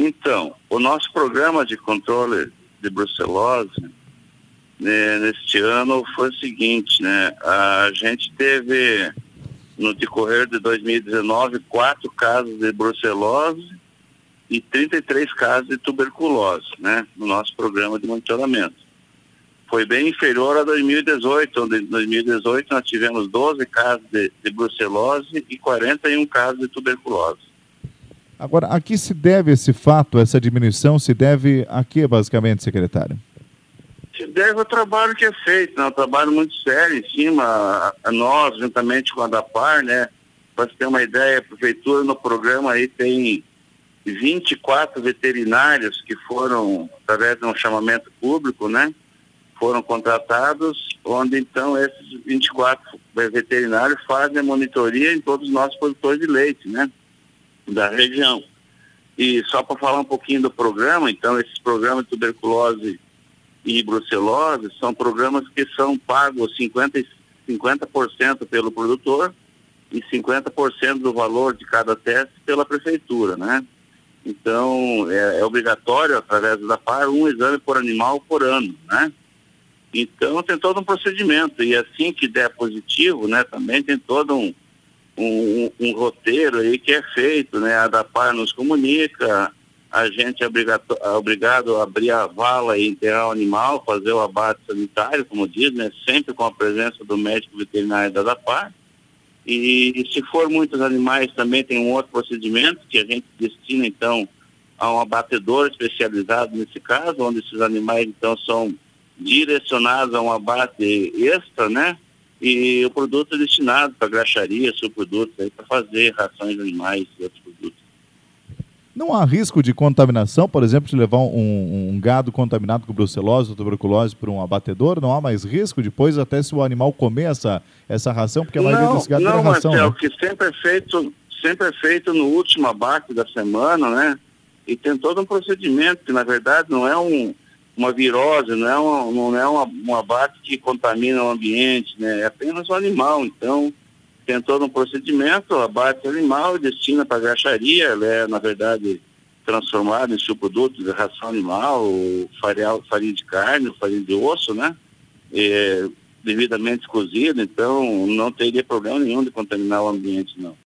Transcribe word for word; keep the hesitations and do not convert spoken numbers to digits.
Então, o nosso programa de controle de brucelose, né, neste ano foi o seguinte, né? A gente teve, no decorrer de dois mil e dezenove, quatro casos de brucelose e trinta e três casos de tuberculose, né? No nosso programa de monitoramento. Foi bem inferior a dois mil e dezoito, onde em dois mil e dezoito nós tivemos doze casos de, de brucelose e quarenta e um casos de tuberculose. Agora, a que se deve esse fato, essa diminuição, se deve a quê, basicamente, secretário? Se deve ao trabalho que é feito, né? Um trabalho muito sério em cima, a, a nós, juntamente com a ADAPAR, né? Para você ter uma ideia, a prefeitura no programa aí tem vinte e quatro veterinários que foram, através de um chamamento público, né? Foram contratados, onde então esses vinte e quatro veterinários fazem a monitoria em todos os nossos produtores de leite, né? Da região. E só para falar um pouquinho do programa, então esses programas de tuberculose e brucelose são programas que são pagos cinquenta, cinquenta por cento pelo produtor e cinquenta por cento do valor de cada teste pela prefeitura, né? Então é, é obrigatório, através da ADAPAR, um exame por animal por ano, né? Então tem todo um procedimento, e assim que der positivo, né, também tem todo um, um, um roteiro aí que é feito, né? A ADAPAR nos comunica, a gente é obrigado, é obrigado a abrir a vala e enterrar o animal, fazer o abate sanitário, como diz, né? Sempre com a presença do médico veterinário da ADAPAR. E, e se for muitos animais também tem um outro procedimento que a gente destina então a um abatedor especializado nesse caso, onde esses animais então são direcionados a um abate extra, né? E o produto é destinado para graxaria, subprodutos aí para fazer rações de animais e outros produtos. Não há risco de contaminação, por exemplo, de levar um, um gado contaminado com brucelose ou tuberculose para um abatedor? Não há mais risco depois, até se o animal comer essa, essa ração, porque a maioria dos gados não, é ração, Marcelo, né? que sempre é feito, sempre é feito no último abate da semana, né? E tem todo um procedimento que, na verdade, não é um uma virose, não é, uma, não é uma, um abate que contamina o ambiente, né? É apenas o animal. Então, tem todo um procedimento, abate o animal, destina para a graxaria, ela é, na verdade, transformada em subproduto de ração animal, farinha, farinha de carne, farinha de osso, né? É, devidamente cozido, então não teria problema nenhum de contaminar o ambiente, não.